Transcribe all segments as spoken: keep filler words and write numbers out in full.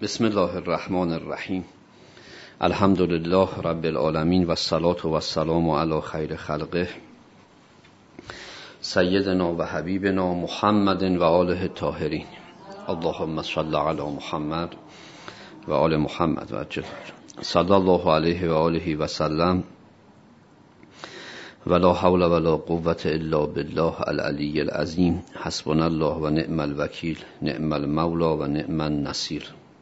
بسم الله الرحمن الرحیم. الحمد لله رب العالمین و الصلاة و السلام علی خیر خلقه سیدنا و حبیبنا محمد و آله الطاهرین. اللهم صل علی محمد و آل محمد و عجل صلی الله علیه و آله و سلم ولا حول ولا قوة الا بالله العلی العظیم. حسبنا الله و نعم الوکیل، نعم المولا و نعم النصیر.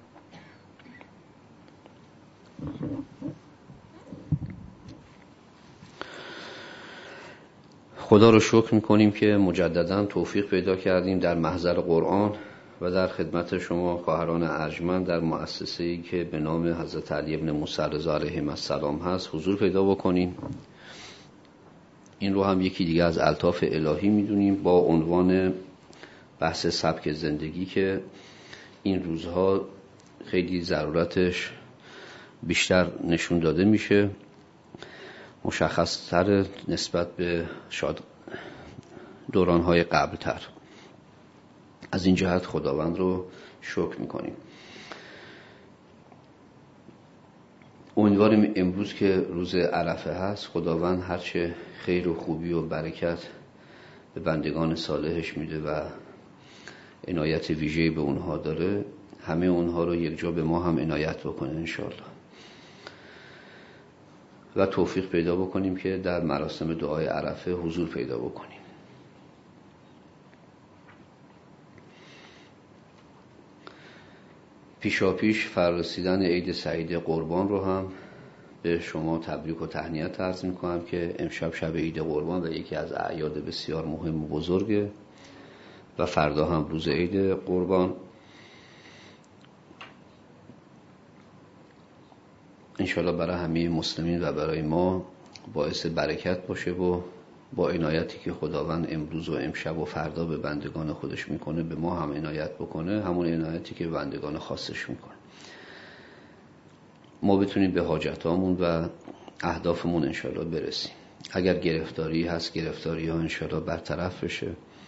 خدا رو شکر میکنیم که مجددا توفیق پیدا کردیم در محضر قرآن و در خدمت شما خواهران ارجمند در مؤسسه‌ای که به نام حضرت علی بن موسی رضا علیهم السلام هست حضور پیدا بکنیم. این رو هم یکی دیگه از الطاف الهی میدونیم با عنوان بحث سبک زندگی که این روزها خیلی ضرورتش بیشتر نشون داده میشه، مشخص‌تر نسبت به شاید دوران‌های قبل‌تر. از این جهت خداوند رو شکر میکنیم. امیدواریم امروز که روز عرفه هست خداوند هرچه خیر و خوبی و برکت به بندگان صالحش میده و عنایت ویژه‌ای به اونها داره، همه اونها رو یک جا به ما هم عنایت بکنه انشاءالله و توفیق پیدا بکنیم که در مراسم دعای عرفه حضور پیدا بکنیم. پیشاپیش فرارسیدن عید سعید قربان رو هم به شما تبریک و تهنیت عرض میکنم که امشب شب عید قربان و یکی از اعیاد بسیار مهم و بزرگه و فردا هم روز عید قربان. انشالله برای همه مسلمین و برای ما باعث برکت باشه و با عنایتی که خداوند امروز و امشب و فردا به بندگان خودش میکنه به ما هم عنایت بکنه، همون عنایتی که به بندگان خاصش میکنه. ما بتونیم به حاجتامون و اهدافمون انشالله برسیم. اگر گرفتاری هست گرفتاری ها انشالله برطرف بشه،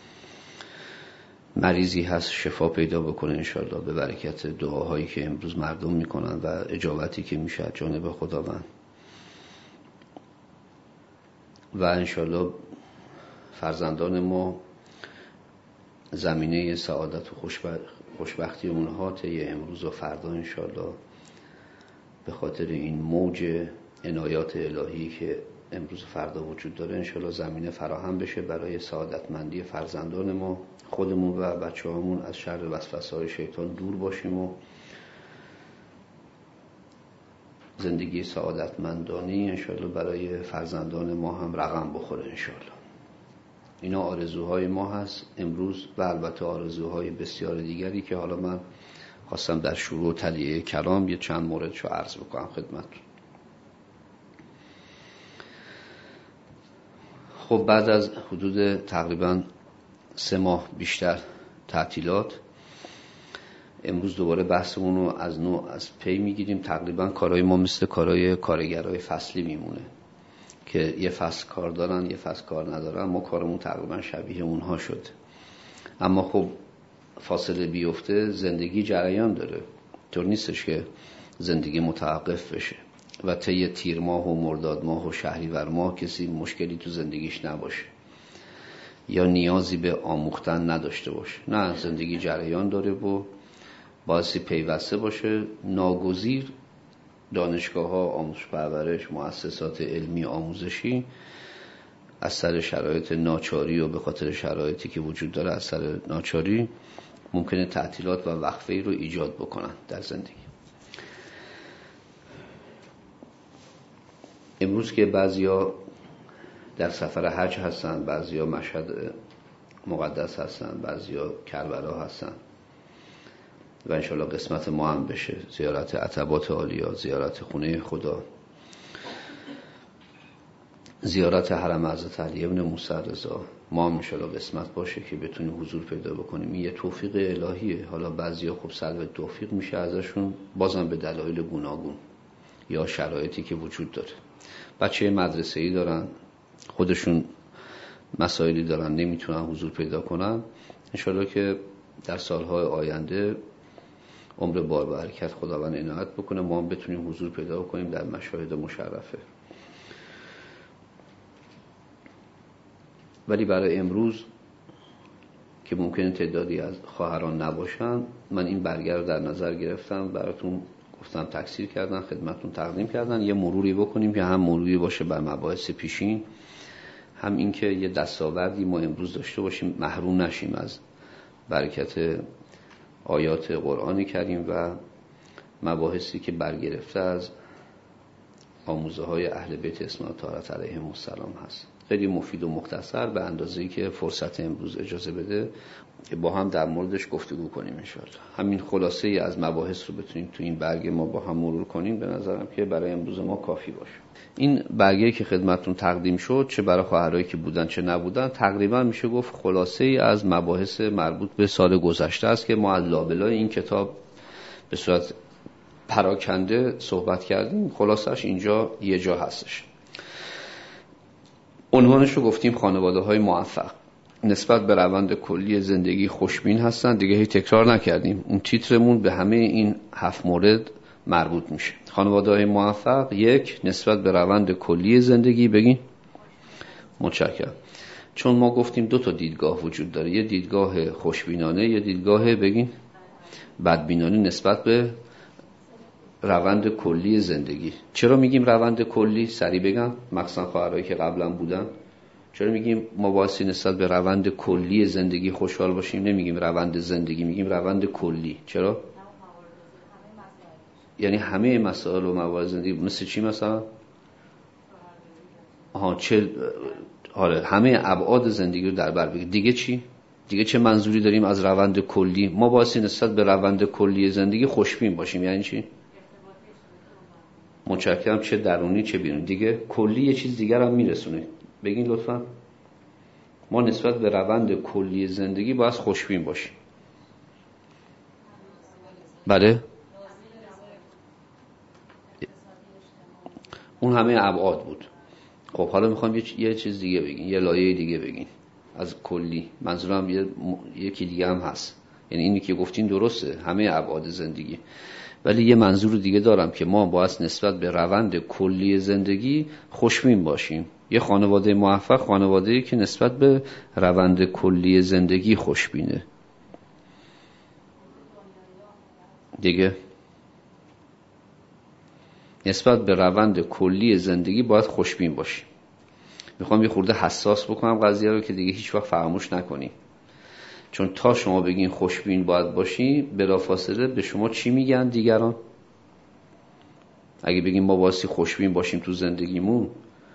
مریضی هست شفا پیدا بکنه انشالله به برکت دعاهایی که امروز مردم میکنن و اجابتی که میشه از جانب خداوند و انشالله فرزندان ما زمینه سعادت و خوشبختی اونها طی امروز و فردا انشالله به خاطر این موج عنایات الهی که امروز و فردا وجود داره انشالله زمینه فراهم بشه برای سعادتمندی فرزندان ما، خودمون و بچه هامون از شر وسوسه‌های شیطان دور باشیم و زندگی سعادتمندانی انشالله برای فرزندان ما هم رقم بخوره انشالله. اینا آرزوهای ما هست امروز و البته آرزوهای بسیار دیگری که حالا من خواستم در شروع تلیه کلام یه چند موردشو عرض بکنم خدمتتون. خب بعد از حدود تقریبا سه ماه بیشتر تعطیلات امروز دوباره بحثمون رو از نوع از پی میگیریم. تقریبا کارهای ما مثل کارهای کارگرای فصلی میمونه که یه فصل کار دارن یه فصل کار ندارن. ما کارمون تقریبا شبیه اونها شد، اما خب فاصله بیفته زندگی جریان داره، طور نیستش که زندگی متوقف بشه و طی تیر ماه و مرداد ماه و شهریور ماه کسی مشکلی تو زندگیش نباشه یا نیازی به آموختن نداشته باشه. نه، زندگی جریان داره و باعثی پیوسته باشه. ناگزیر دانشگاه ها، آموزش پرورش، مؤسسات علمی آموزشی از سر شرایط ناچاری و به خاطر شرایطی که وجود داره از سر ناچاری ممکنه تعطیلات و وقفه‌ای رو ایجاد بکنن در زندگی. امروز که بعضیا در سفر حج هستن، بعضیا مشهد مقدس هستن، بعضیا کربلا هستن و انشالله قسمت ما هم بشه زیارت عتبات عالیا، زیارت خونه خدا، زیارت حرم حضرت علی بن موسی رضا. ما هم انشالله قسمت باشه که بتونیم حضور پیدا بکنیم. این یه توفیق الهیه. حالا بعضیا خب سلب توفیق میشه ازشون بازم به دلایل گوناگون یا شرایطی که وجود داره. بچه مدرسه‌ای دارن، خودشون مسائلی دارن نمیتونن حضور پیدا کنن. انشالله که در سالهای آینده عمر بار و حرکت خداوند عنایت بکنه ما هم بتونیم حضور پیدا کنیم در مشاهد مشرفه. ولی برای امروز که ممکنه تعدادی از خواهران نباشن، من این برگه رو در نظر گرفتم براتون گفتم تکثیر کردن، خدمتتون تقدیم کردن. یه مروری بکنیم که هم مروری باشه بر مباحث پیشین، هم این که یه دستاوردی ما امروز داشته باشیم، محروم نشیم از برکت آیات قرآن کریم و مباحثی که برگرفته از آموزه های اهل بیت اسماعیل طاهرة علیهم السلام هست. خیلی مفید و مختصر به اندازه‌ای که فرصت امروز اجازه بده با هم در موردش گفتگو کنیم انشاءالله. همین خلاصه ای از مباحث رو بتونیم تو این برگه ما با هم مرور کنیم، به نظرم که برای امروز ما کافی باشه. این برگه‌ای که خدمتتون تقدیم شد، چه برای خواهرایی که بودن چه نبودن، تقریبا میشه گفت خلاصه ای از مباحث مربوط به سال گذشته است که ما از لابلای این کتاب به صورت پراکنده صحبت کردیم. خلاصش اینجا یه جا هستش. عنوانش رو گفتیم خانواده‌های موفق نسبت به روند کلی زندگی خوشبین هستن. دیگه هی تکرار نکردیم، اون تیترمون به همه این هفت مورد مربوط میشه. خانواده‌های موفق، یک، نسبت به روند کلی زندگی بگین. متشکرم. چون ما گفتیم دو تا دیدگاه وجود داره، یه دیدگاه خوشبینانه، یه دیدگاه بگین بدبینانه نسبت به روند کلی زندگی. چرا میگیم روند کلی؟ سریع بگم، مخصوصا خواهرایی که قبلا بودن. چرا میگیم ما باعثی نسبت به روند کلی زندگی خوشحال باشیم؟ نمیگیم روند زندگی، میگیم روند کلی. چرا؟ یعنی همه مسائل و موارد زندگی. مثل چی مثلا؟ آها چه آره همه ابعاد زندگی رو در بر بگیر. دیگه چی؟ دیگه چه منظوری داریم از روند کلی؟ ما باعثی نسبت به روند کلی زندگی خوشبین باشیم. یعنی چی؟ متشکرم. چه درونی چه بیرونی. دیگه کلی یه چیز دیگر هم میرسونه. بگین لطفا. ما نسبت به روند کلی زندگی باید خوشبین باشیم. بله؟ اون همه ابعاد بود. خب حالا میخوام یه چیز دیگه بگین، یه لایه دیگه بگین از کلی. منظورم یه یکی دیگه هم هست. یعنی اینی که گفتین درسته، همه ابعاد زندگی، ولی یه منظور دیگه دارم که ما باید نسبت به روند کلی زندگی خوشبین باشیم. یه خانواده موفق خانواده‌ای که نسبت به روند کلی زندگی خوشبینه. دیگه نسبت به روند کلی زندگی باید خوشبین باشیم. میخوام یه خورده حساس بکنم قضیه رو که دیگه هیچ وقت فراموش نکنیم. چون تا شما بگین خوشبین باید باشی، بلافاصله به شما چی میگن دیگران؟ اگه بگیم ما واسه خوشبین باشیم تو زندگیمون،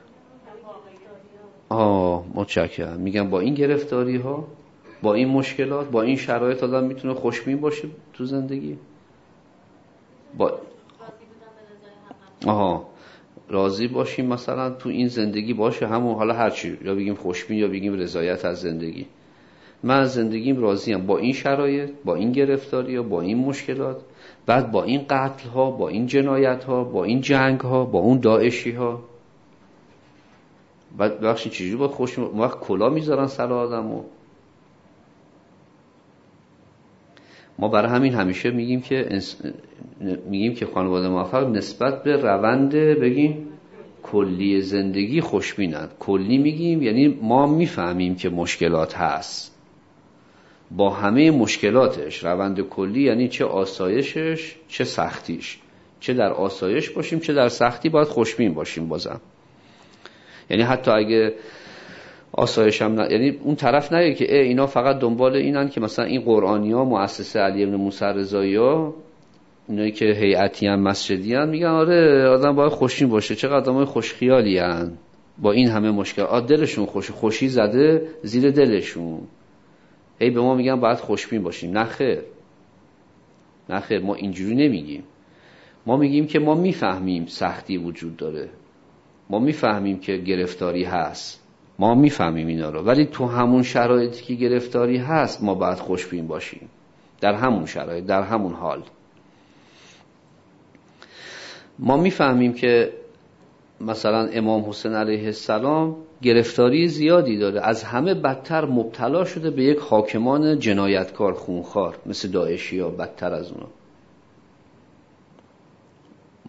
آه متشکرم، میگم با این گرفتاری ها، با این مشکلات، با این شرایط آدم میتونه خوشبین باشه تو زندگی. با آها راضی باشیم مثلا تو این زندگی باشه، همون حالا هر چی، یا بگیم خوشبین یا بگیم رضایت از زندگی. من از زندگیم راضیم با این شرایط، با این گرفتاری ها، با این مشکلات، بعد با این قتل ها، با این جنایت ها، با این جنگ ها، با اون داعشی ها. بعد بخشی چجوری باید خوش م... وقت کلا میذارن سر آدمو. ما برای همین همیشه میگیم که انس... میگیم که خانواده موفق نسبت به روند بگیم کلی زندگی خوشبینند. کلی میگیم یعنی ما میفهمیم که مشکلات هست، با همه مشکلاتش. روند کلی یعنی چه آسایشش چه سختیش. چه در آسایش باشیم چه در سختی باید خوشبین باشیم بازم. یعنی حتی اگه آسایش هم نه، یعنی اون طرف نگه که ای اینا فقط دنبال اینن که مثلا این قرآنی‌ها مؤسسه علی بن موسی رضایی‌ها، اینایی که هیئتی هم مسجدی هم، میگن آره آدم باید خوشبین باشه، چقدر آدمای خوشخیالی ان با این همه مشکل، آ دلشون خوش خوشی زده زیر دلشون، ای به ما میگن باید خوشبین باشیم. نه خیر، نه خیر، ما اینجوری نمیگیم. ما میگیم که ما میفهمیم سختی وجود داره، ما میفهمیم که گرفتاری هست، ما میفهمیم اینا رو، ولی تو همون شرایطی که گرفتاری هست ما باید خوشبین باشیم، در همون شرایط، در همون حال. ما میفهمیم که مثلا امام حسین علیه السلام گرفتاری زیادی داره، از همه بدتر مبتلا شده به یک حاکمان جنایتکار خونخوار مثل داعشی ها، بدتر از اونا.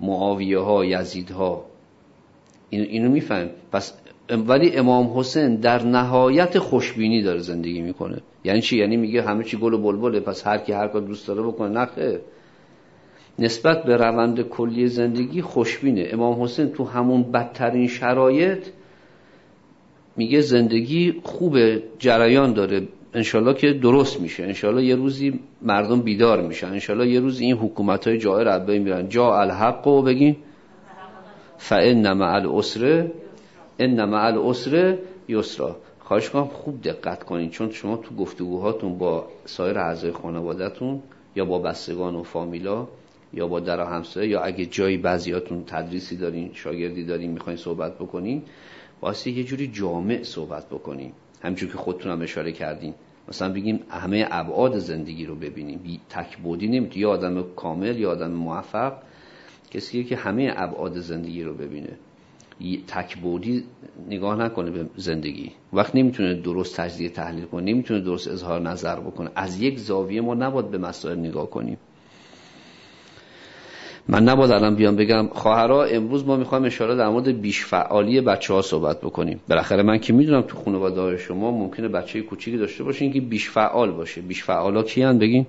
معاویه ها، یزید ها، این اینو میفهم. پس ولی امام حسین در نهایت خوشبینی داره زندگی میکنه. یعنی چی؟ یعنی میگه همه چی گل و بلبله، پس هر کی هر کار دوست داره بکنه. نه خیر، نسبت به روند کلی زندگی خوشبینه. امام حسین تو همون بدترین شرایط میگه زندگی خوبه، جریان داره، انشالله که درست میشه، انشالله یه روزی مردم بیدار میشن، انشالله یه روز این حکومت‌های جائر از بین میرن. جا الحق و بگین فإن مع العسر ان مع العسر یسرا. خواهش کنم خوب دقت کنین، چون شما تو گفتگوهاتون با سایر اعضای خانواده‌تون یا با بستگان و فامیلا یا با در و همسایه، یا اگه جایی بعضیاتون تدریسی دارین، شاگردی دارین، میخواین صحبت بکنین، واسه یه جوری جامع صحبت بکنین، همونجوری که خودتون هم اشاره کردین. مثلا بگیم همه ابعاد زندگی رو ببینیم، تک‌بعدی نمیتونه. یا آدم کامل یا آدم موفق کسیه که همه ابعاد زندگی رو ببینه، تک‌بعدی نگاه نکنه به زندگی. وقت نمیتونه درست تجزیه تحلیل کنه، نمیتونه درست اظهار نظر بکنه. از یک زاویه ما نباید به مسائل نگاه کنیم. من نباید الان بیام بگم خواهرها امروز ما میخوایم اشاره در مورد بیش فعالی بچه‌ها صحبت بکنیم. بالاخره من که میدونم تو خانواده شما ممکنه بچه کوچیکی داشته باشین که بیش فعال باشه. بیش فعالا کیان بگین؟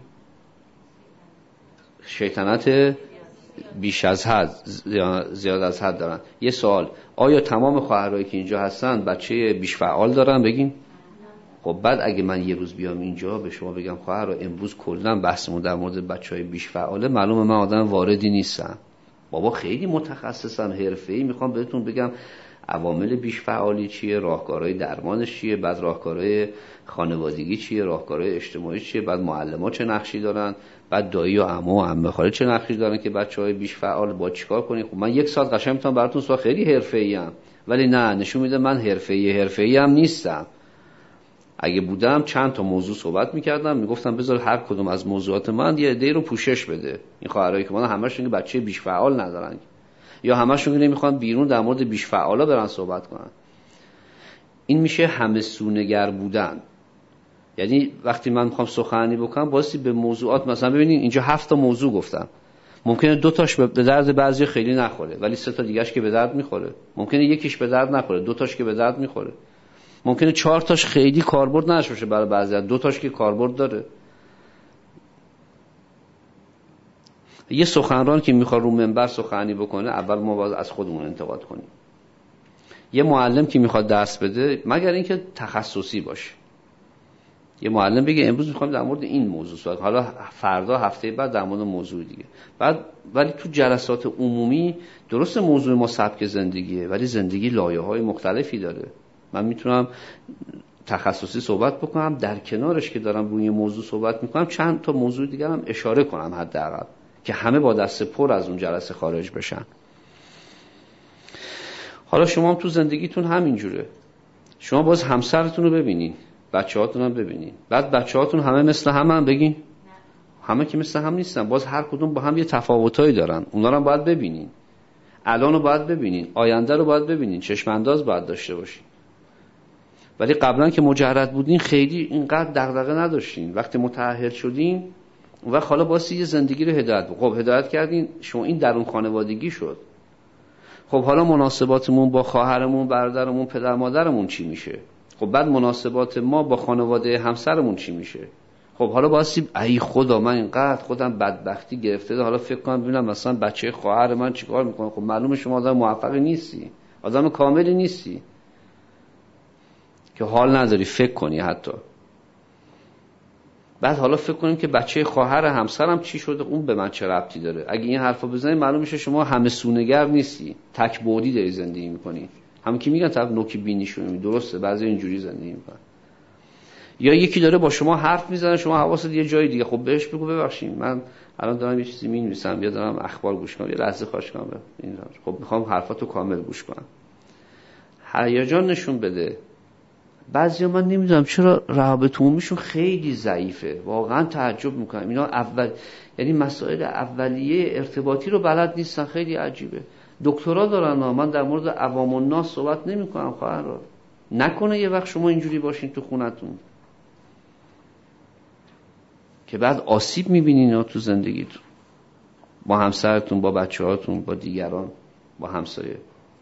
شیطنت بیش از حد، زیاد از حد دارن. یه سوال، آیا تمام خواهرایی که اینجا هستن بچه بیش فعال دارن؟ بگین. خب بعد اگه من یه روز بیام اینجا به شما بگم خواهرها امروز کلا بحثمون در مورد بچهای بیش فعاله، معلومه من آدم واردی نیستم. بابا خیلی متخصصم، حرفه‌ای میخوام بهتون بگم عوامل بیش فعالی چیه، راهکارهای درمانش چیه، بعد راهکارهای خانوادگی چیه، راهکارهای اجتماعی چیه، بعد معلم‌ها چه نقشی دارن، بعد دایی و عمو و عمه خاله چه نقشی دارن که بچهای بیش فعال با چیکار کنین. خب من یک ساعت قشنگ میتونم براتون صحبت، خیلی حرفه‌ایم، ولی نه، نشون میده من حرفه‌ای حرفه‌ای هم نیستم. اگه بودم چند تا موضوع صحبت میکردم، میگفتم بذار هر کدوم از موضوعات من یه عده‌ای رو پوشش بده. این خواهرایی که من همشون که بچه بیش فعال ندارن، یا همشون که نمیخوان بیرون در مورد بیش فعالا برن صحبت کنن، این میشه همه سونگر بودن. یعنی وقتی من میخوام سخنرانی بکنم واسه به موضوعات، مثلا ببینید اینجا هفت تا موضوع گفتم، ممکنه دو تاش به درد بعضی خیلی نخوره ولی سه تا دیگه‌اش که به درد میخوره، ممکنه یکیش به درد نخوره دو تاش که به درد میخوره، ممکنه چهار تاش خیلی کاربرد نشه باشه برای بعضی، دو تاش که کاربرد داره. یه سخنران که میخواد رو منبر سخنرانی بکنه، اول ما باید از خودمون انتقاد کنیم. یه معلم که میخواد درس بده، مگر اینکه تخصصی باشه، یه معلم بگه امروز میخوام در مورد این موضوع صحبت کنم، حالا فردا هفته بعد در مورد موضوع دیگه. بعد ولی تو جلسات عمومی درست موضوع ما سبک زندگیه، ولی زندگی لایه‌های مختلفی داره. من میتونم تخصصی صحبت بکنم، در کنارش که دارم روی موضوع صحبت میکنم چند تا موضوع دیگه هم اشاره کنم حداقل، که همه با دست پر از اون جلسه خارج بشن. حالا شما هم تو زندگیتون همینجوره. شما باز همسرتون رو ببینین، بچه‌هاتون هم ببینین، بعد بچه‌هاتون همه مثل هم هم بگین؟ همه که مثل هم نیستن، باز هر کدوم با هم یه تفاوتایی دارن، اونا رو هم باید ببینین. الان رو باید ببینین، آینده رو باید ببینین، چشم انداز باید داشته باشین. ولی قبلا که مجرد بودین خیلی اینقدر دغدغه نداشتین. وقتی متأهل شدین و حالا واسه یه زندگی رو هدایت بکنین، خب هدایت کردین شما، این درون خانوادگی شد. خب حالا مناسباتمون با خواهرمون، برادرمون، پدر مادرمون چی میشه؟ خب بعد مناسبات ما با خانواده همسرمون چی میشه؟ خب حالا واسه ای خدا من اینقدر خودم بدبختی گرفته، حالا فکر کنم ببینم مثلا بچه خواهر من چیکار میکنه. خب معلومه شما آدم موفقی نیستی، آدم کاملی نیستی که حال نداری فکر کنی حتی. بعد حالا فکر کنیم که بچه خواهر همسرم چی شده، اون به من چه ربطی داره؟ اگه این حرفا بزنی معلوم میشه شما همه سونگر نیستی، تک بعدی داری زندگی میکنی. هم که میگن طرف نوکی بینیشون درسته، بعضی اینجوری زندگی میکنن. یا یکی داره با شما حرف میزنه، شما حواست یه جای دیگه، خب بهش بگو ببخشید من الان دارم یه چیزی می‌نویسم یا دارم اخبار گوش کنم، یه لحظه خواهش کنم این، خب میخوام حرفاتو کامل گوش کنم. هیجان نشون بده. بعضیا من نمیدونم چرا روابط عمومیشون خیلی ضعیفه، واقعا تعجب میکنم. اینا اول یعنی مسائل اولیه ارتباطی رو بلد نیستن، خیلی عجیبه. دکترا دارن، من در مورد عوام الناس صحبت نمیکنم خواهرها. نکنه یه وقت شما اینجوری باشین تو خونتون که بعد آسیب میبینین تو زندگیتون. با همسرتون، با بچه‌هاتون، با دیگران، با همسایه.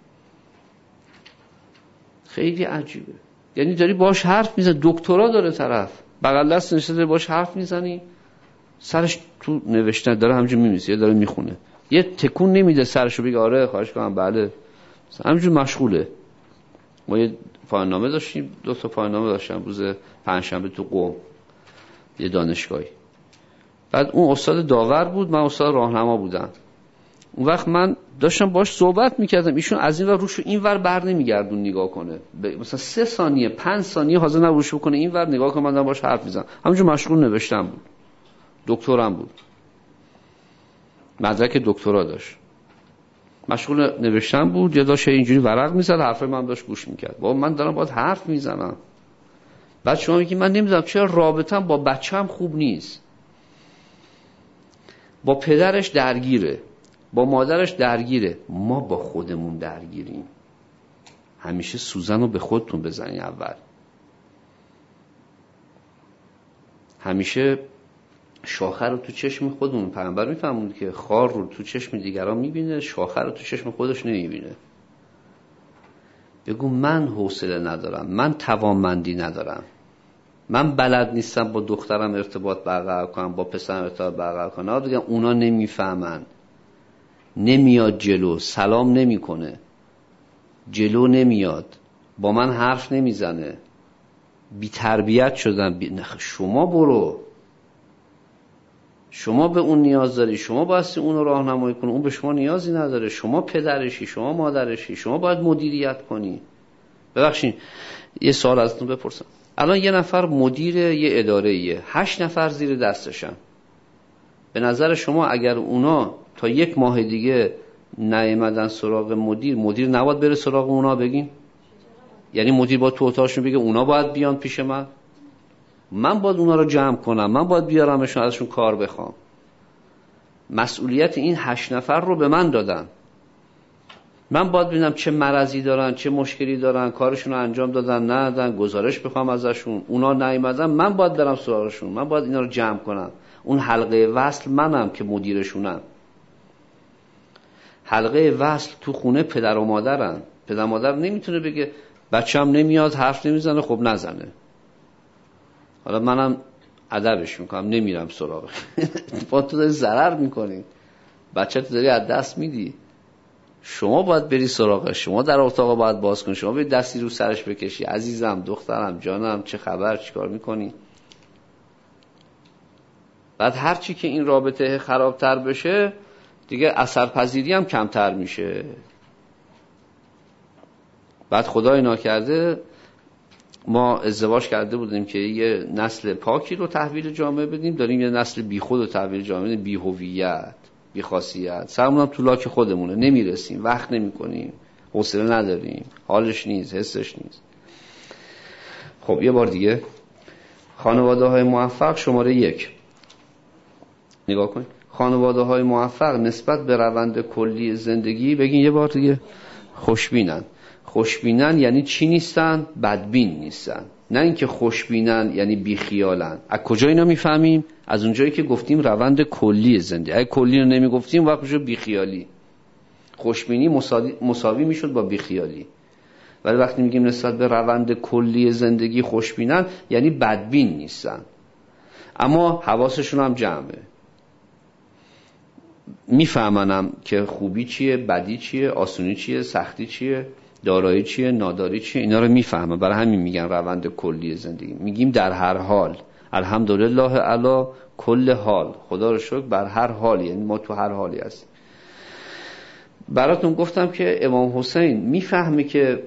خیلی عجیبه. یعنی داری باش حرف میزنی، دکترا داره طرف، بغل دست نشسته داری باش حرف میزنی، سرش تو نوشتن داره همینجوری میمیسه یا داره میخونه، یه تکون نمیده سرشو بگه آره خواهش کنم بله، همینجوری مشغوله. ما یه پایان‌نامه داشتیم، دو تا پایان‌نامه داشتم روز پنجشنبه تو قم یه دانشگاهی. بعد اون استاد داور بود، من استاد راهنما بودم. اون وقت من داشتم باش صحبت میکردم، ایشون از این ور روشو این ور بر نمیگردون نگاه کنه، مثلا سه ثانیه پنج ثانیه حاضر نباشه بکنه این ور نگاه کنه، من دارم باش حرف میزنم، همونجور مشغول نوشتم بود. دکترم بود، مدرک دکترا داشت، مشغول نوشتن بود، یا داشت اینجوری ورق میزد، حرفای من داشت گوش میکرد. بابا من دارم باهات حرف میزنم. بعد شما میگی من نمیدونم چرا رابطه‌ام با بچه‌م خوب نیست، با پدرش درگیره، با مادرش درگیره. ما با خودمون درگیریم. همیشه سوزن رو به خودتون بزنین اول. همیشه شاخه رو تو چشم خودمون، پیامبر میفهموند که خار رو تو چشم دیگران میبینه، شاخه رو تو چشم خودش نمیبینه. بگو من حوصله ندارم، من توانمندی ندارم، من بلد نیستم با دخترم ارتباط برقرار کنم، با پسرم ارتباط برقرار کنم. آره دیگه اونا نمیفهمن، نمیاد جلو، سلام نمیکنه، جلو نمیاد، با من حرف نمیزنه، بی تربیت شدن. بی... شما برو، شما به اون نیاز داری، شما بایستی اون رو راهنمایی کنی، اون به شما نیازی نداره. شما پدرشی، شما مادرشی، شما باید مدیریت کنی. ببخشید یه سوال ازتون بپرسم، الان یه نفر مدیر یه اداره‌ایه، هشت نفر زیر دستشن. به نظر شما اگر اونا تا یک ماه دیگه نیامدن سراغ مدیر، مدیر نباید بره سراغ اونا بگین؟ یعنی مدیر باید تو اتاقشون بگه اونا باید بیان پیش من، من باید اونا رو جمع کنم، من باید بیارمشون ازشون کار بخوام. مسئولیت این هشت نفر رو به من دادن، من باید ببینم چه مرضی دارن، چه مشکلی دارن، کارشون رو انجام دادن ندادن، گزارش بخوام ازشون. اونا نیومدن، من باید برم سراغشون، من باید اینا رو جمع کنم. اون حلقه وصل منم که مدیرشونم. حلقه وصل تو خونه پدر و مادرن. پدر و مادر نمیتونه بگه بچه‌م نمیاد حرف نمیزنه، خب نزنه، حالا منم ادبش میکنم نمیرم سراغ. با تو داری ضرر میکنی، بچه تو داری از دست میدی. شما باید بری سراغش، شما در اتاق باید باز کنی، شما باید دستی رو سرش بکشی، عزیزم، دخترم، جانم، چه خبر، چیکار میکنی؟ بعد هرچی که این رابطه خرابتر بشه دیگه اثرپذیری هم کمتر میشه. بعد خدای ناکرده ما ازدواج کرده بودیم که یه نسل پاکی رو تحویل جامعه بدیم، داریم یه نسل بیخود رو تحویل جامعه بدیم، بی هویت، بی خاصیت. سرمون هم تو لاک خودمونه، نمیرسیم، وقت نمیکنیم، حوصله نداریم، حالش نیست، حسش نیست. خب یه بار دیگه، خانواده های موفق شماره یک نگاه کنید. خانواده های موفق نسبت به روند کلی زندگی، بگین یه بار دیگه، خوشبینن. خوشبینن یعنی چی نیستن؟ بدبین نیستن. نه اینکه خوشبینن یعنی بیخیالن. از کجا اینا میفهمیم؟ از اونجایی که گفتیم روند کلی زندگی. اگه کلی رو نمیگفتیم وقت میشه بیخیالی. خوشبینی مساوی, مساوی میشد با بیخیالی. ولی وقتی میگیم نسبت به روند کلی زندگی خوشبینن یعنی بدبین نیستن، اما حواسشون هم جمعه، میفهمنم که خوبی چیه، بدی چیه، آسونی چیه، سختی چیه، دارایی چیه، ناداری چیه، اینا رو میفهمم. برای همین میگن روند کلی زندگی. میگیم در هر حال، الحمدلله علی کل حال، خدا رو شکر بر هر حال، یعنی ما تو هر حالی هستیم. براتون گفتم که امام حسین میفهمه که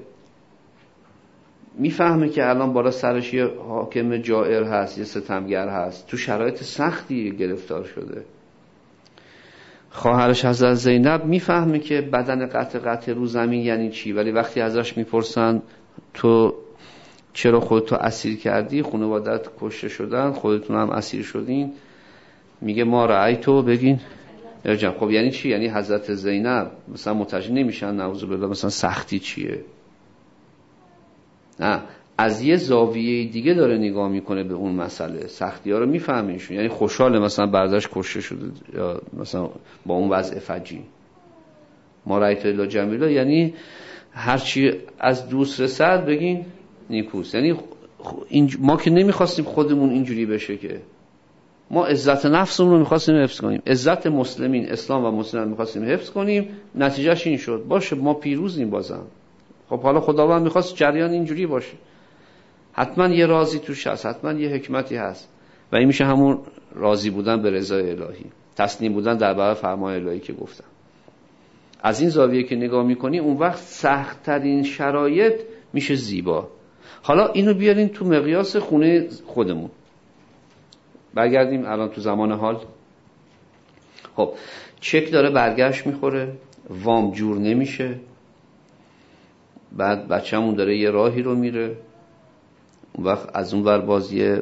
میفهمه که الان بالا سرش یه حاکم جائر هست، یه ستمگر هست، تو شرایط سختی گرفتار شده. خواهرش حضرت زینب میفهمه که بدن قطع قطع رو زمین یعنی چی، ولی وقتی ازش میپرسن تو چرا خودتو اسیر کردی، خانواده‌ات کشته شدن، خودتون هم اسیر شدین، میگه ما رأیتو، بگین ارجم. خب یعنی چی؟ یعنی حضرت زینب مثلا متوجه نمیشن نعوذ بالله مثلا سختی چیه. نه، از یه زاویه دیگه داره نگاه میکنه به اون مسئله، سختی ها رو میفهمیشون. یعنی خوشحاله مثلا برادرش کشته شده یا مثلا با اون وضع فجی، ما رأیت الا جمیلا، یعنی هرچی از دوست رسد بگین نیکوست. یعنی ما که نمیخواستیم خودمون اینجوری بشه، که ما عزت نفسمون رو میخواستیم حفظ کنیم، عزت مسلمین، اسلام و مسلمان میخواستیم حفظ کنیم، نتیجهش این شد. باشه ما پیروزیم بازم. خب حالا خداوند میخواست جریان اینجوری باشه، حتما یه رازی توش هست، حتما یه حکمتی هست و این میشه همون راضی بودن به رضای الهی، تسلیم بودن در برابر فرمان الهی که گفتم. از این زاویه که نگاه میکنی اون وقت سخت ترین شرایط میشه زیبا. حالا اینو بیارین تو مقیاس خونه خودمون، برگردیم الان تو زمان حال. خب چک داره برگشت میخوره، وام جور نمیشه، بعد بچه‌مون داره یه راهی رو میره، اون وقت از اون ور بازی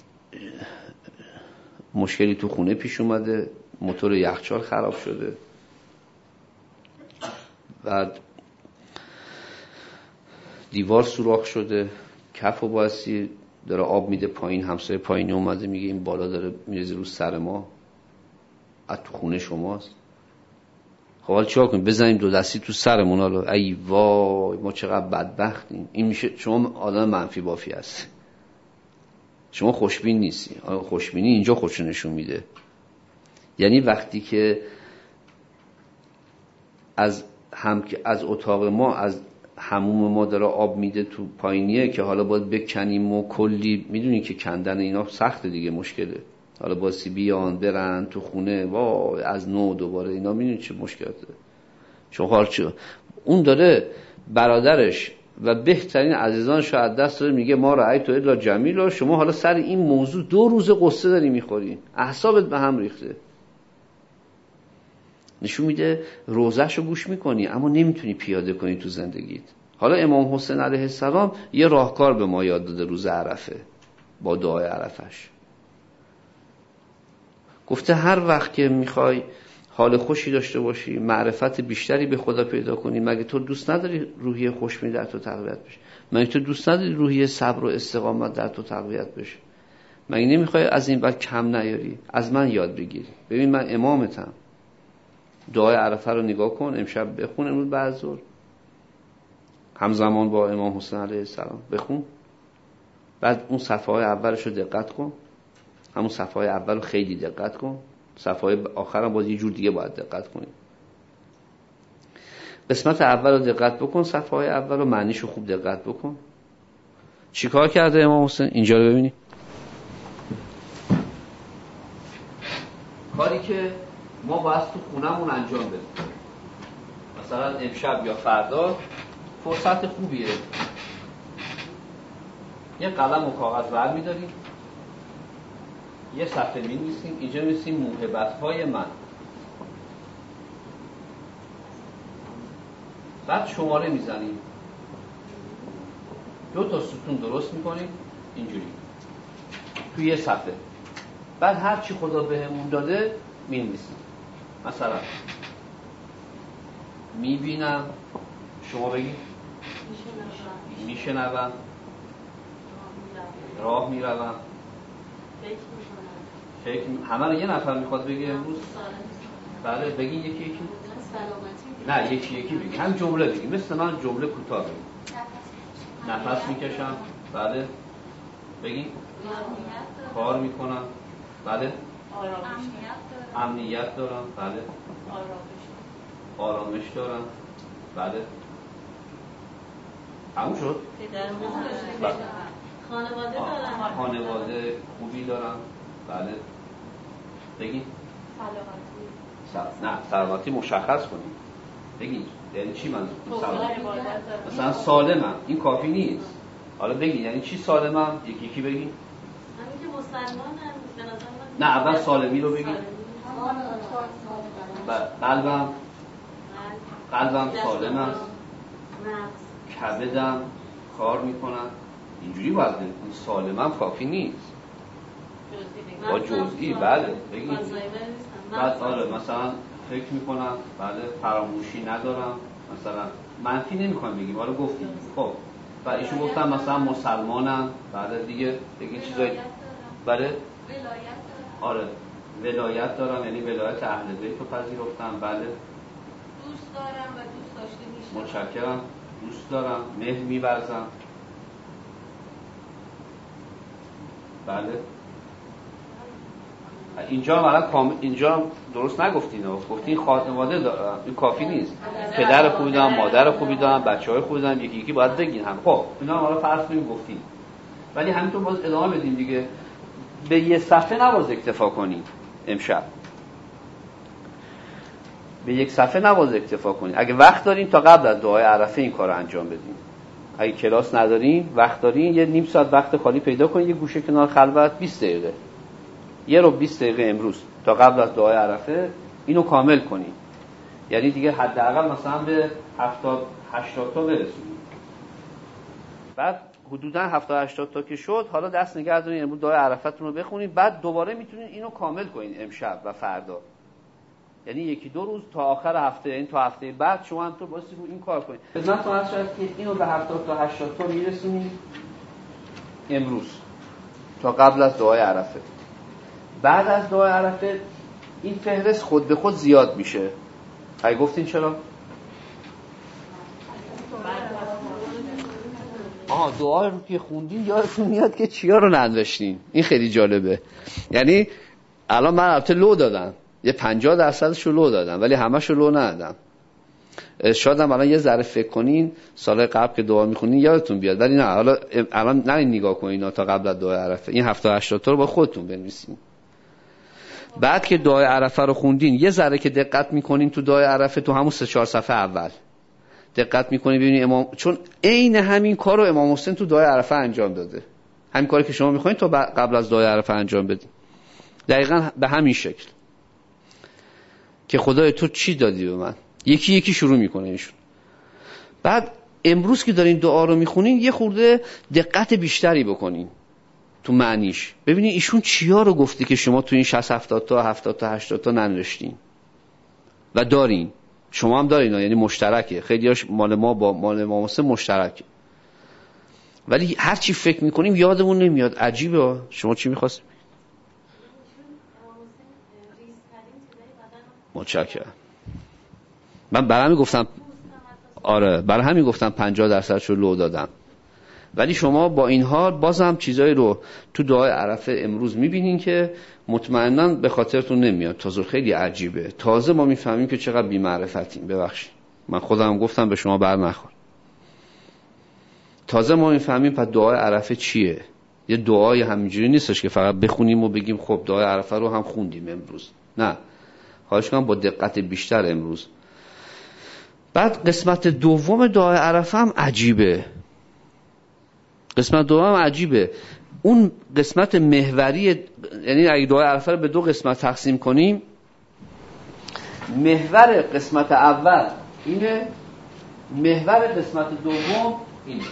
مشکلی تو خونه پیش اومده، موتور یخچال خراب شده، بعد دیوار سوراخ شده، کف و باسی داره آب میده پایین، همسایه پایینی اومده میگه این بالا داره میرزه رو سر ما، از تو خونه شماست. خب حالا چیکار کنیم؟ بزنیم دو دستی تو سرمون؟ حالا ای وای ما چقدر بدبختیم. این میشه شما آدم منفی بافی هست، شما خوشبین نیستی. خوشبینی اینجا خودشو نشون میده. یعنی وقتی که از هم از اتاق ما، از حموم ما داره آب میده تو پایینیه که حالا باید بکنیم و کلی، میدونی که کندن اینا سخته دیگه، مشکله. حالا باسی بیان برن تو خونه وای از نو دوباره اینا، میدونی چه مشکلاته. چون حال چه اون داره برادرش و بهترین عزیزان شاید دست داره میگه ما رأیت الا جمیلا، شما حالا سر این موضوع دو روز قصه داری میخوری، اعصابت به هم ریخته. نشون میده روزش رو گوش میکنی اما نمیتونی پیاده کنی تو زندگیت. حالا امام حسین علیه السلام یه راهکار به ما یاد داده روز عرفه با دعای عرفش. گفته هر وقت که میخوای حال خوشی داشته باشی، معرفت بیشتری به خدا پیدا کنی، مگه تو دوست نداری روحیه خوشبینی در تو تقویت بشه؟ مگه تو دوست نداری روحیه صبر و استقامت در تو تقویت بشه؟ مگه نمیخوای از این بعد کم نیاری؟ از من یاد بگیری. ببین من امامتم. دعای عرفه رو نگاه کن، امشب بخون، امروز بعد ظهر همزمان با امام حسین علیه السلام بخون. بعد اون صفحه های اولش رو دقت کن، همون صفحه های اول رو خیلی دقت کن، صفحه های آخر هم باز یه جور دیگه باید دقت کنی. قسمت اول رو دقت بکن، صفحه های اول رو معنیش رو خوب دقت بکن. چیکار کرده امام حسین؟ اینجا رو ببینی، کاری که ما باید تو خونمون انجام بدیم. مثلا امشب یا فردا فرصت خوبیه، یه قلم و کاغذ برمی‌داریم، یه صفحه می‌نویسیم، اینجا می‌نویسیم موهبت‌های من، بعد شماره می‌زنیم، دو تا ستون درست می‌کنیم اینجوری توی یه صفحه، بعد هر چی خدا بهمون داده می‌نویسیم. مثلا می‌بینم، شما بگید میشنوم، راه میروم، فکر می... همه رو یه نفر میخواد بگه امروز؟ بله بگی یکی یکی؟ نه یکی یکی بگی، هم جمله بگی، مثل من جمله کوتاه بگی. نفس میکشم، بله بگی. کار میکنم، بله. امنیت دارم، بله. آرامش دارم، بله. همون شد؟ بله. خانواده دارم، خانواده خوبی دارم، بله. بگید. سلامتی. نه سلامتی مشخص کنید، بگید یعنی چی منظور سلامتی؟ مثلا سالمم، این کافی نیست. حالا بگید یعنی چی سالمم؟ یکی یکی بگید. همین که مسلمانم به نظر من. نه اول سالمی رو بگید. قلبم قلبم سالم است، کبدم کار میکنم، اینجوری باید بگید. سالمم کافی نیست، با جزئی. بله بگید. بعد آره مثلا فکر میکنم، بله. فراموشی ندارم، مثلا منفی نمیخوام بگیم، حالا گفتیم. خب و ایشون گفتن مثلا مسلمانم، بعد دیگه دیگه چیزای برای آره ولایت دارم، یعنی ولایت اهل بیت رو پذیرفتم. بله دوست دارم و دوست داشته میشم. متشکرم. دوست دارم، مهر می‌ورزم. بله اینجا برای کام... اینجا درست نگفتین ها، گفتین خانواده دارم، این کافی نیست. پدر خوبی دارم، مادر خوبی دارم، بچه‌های خوبی دارم، یکی یکی باید بگین هم. خب اینا حالا فرض کنیم گفتین، ولی همینطور باز ادامه بدیم دیگه. به یه صفحه نباز اکتفا کنیم. امشب به یک صفحه نباز اکتفا کنیم. اگه وقت دارین تا قبل از دعای عرفه این کارو انجام بدیم. اگه کلاس ندارین، وقت دارین، یه نیم ساعت وقت خالی پیدا کنین، یه گوشه کنار خلوت بیست دقیقه، یه رو بیست دقیقه امروز تا قبل از دعای عرفه اینو کامل کنین. یعنی دیگه حداقل مثلا به هفتاد هشتاد تا برسونید. بعد حدودا هفتاد هشتاد تا که شد، حالا دست نگه دارین امروز دعای عرفتون رو بخونید، بعد دوباره میتونین اینو کامل کنین امشب و فردا. یعنی یکی دو روز تا آخر هفته، این تا هفته بعد شما هم تو باید رو این کار کنید. خدمتتون عرض شد که اینو به هفتاد تا هشتاد تا میرسونید امروز تا قبل از دعای عرفه. بعد از دعای عرفه این فهرست خود به خود زیاد میشه. اگه گفتین چرا؟ آها دعا رو که خوندین یادتون میاد که چیا رو ننوشتین. این خیلی جالبه. یعنی الان من البته لو دادم، یه پنجاه درصدش رو لو دادم، ولی همش رو لو ندادم. شاید هم الان یه ذره فکر کنین سال قبل که دعا میخونین یادتون بیاد، ولی نه حالا الان نه نگاه کنین تا قبل از دعای عرفه. این هفتاد هشتاد تا رو با خودتون بنویسین. بعد که دعای عرفه رو خوندین یه ذره که دقت میکنین تو دعای عرفه، تو همون سه چهار صفحه اول دقت میکنین ببینین امام، چون عین همین کارو امام حسین تو دعای عرفه انجام داده. همین کاری که شما میخواین تو قبل از دعای عرفه انجام بدین، دقیقاً به همین شکل که خدای تو چی دادی به من. یکی یکی شروع میکنه ایشون. بعد امروز که دارین دعا رو میخونین یه خورده دقت بیشتری بکنین تو معنیش، ببینین ایشون چیا رو گفتی که شما تو این شصت هفتاد تا هفتاد تا هشتاد تا ننوشتین و دارین. شما هم دارین، یعنی مشترکه، خیلیاش مال ما با مال ما مثلا مشترکه، ولی هر چی فکر میکنیم یادمون نمیاد. عجیبه. شما چی میخواستید؟ متشکرم. من برای همین گفتم آره برای همین گفتم پنجاه درصدش رو لو دادم. ولی شما با این حال بازم چیزایی رو تو دعای عرفه امروز میبینین که مطمئناً به خاطرتون نمیاد. تازه خیلی عجیبه. تازه ما میفهمیم که چقدر بی‌معرفتیم. ببخشید من خودم گفتم به شما بر نخور. تازه ما میفهمیم پس دعای عرفه چیه. یه دعای همینجوری نیستش که فقط بخونیم و بگیم خب دعای عرفه رو هم خوندیم امروز. نه، خواهش کنم با دقت بیشتر امروز. بعد قسمت دوم دعای عرفه هم عجیبه. قسمت دوم هم عجیبه. اون قسمت محوری، یعنی اگه دعای عرفه رو به دو قسمت تقسیم کنیم، محور قسمت اول اینه، محور قسمت دوم اینه.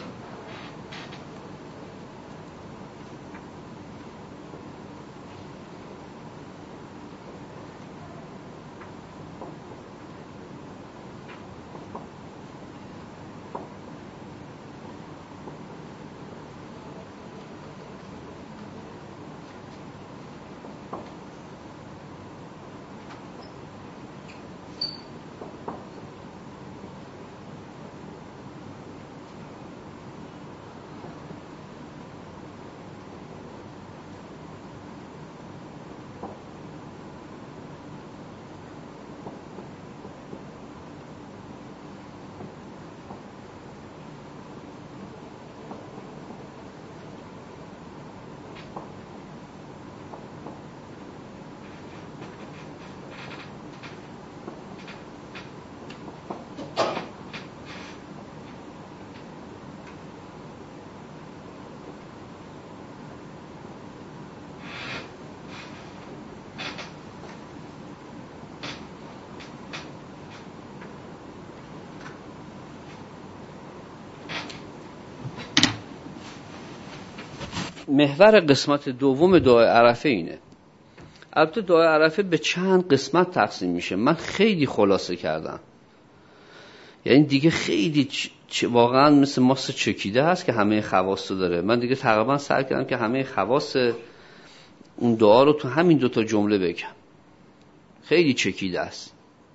محور قسمت دوم دعای عرفه اینه. البته دعای عرفه به چند قسمت تقسیم میشه. من خیلی خلاصه کردم، یعنی دیگه خیلی چه واقعا مثل ماست چکیده هست که همه خواص رو داره. من دیگه تقریبا سعی کردم که همه خواص اون دعا رو تو همین دو تا جمله بگم. خیلی چکیده است،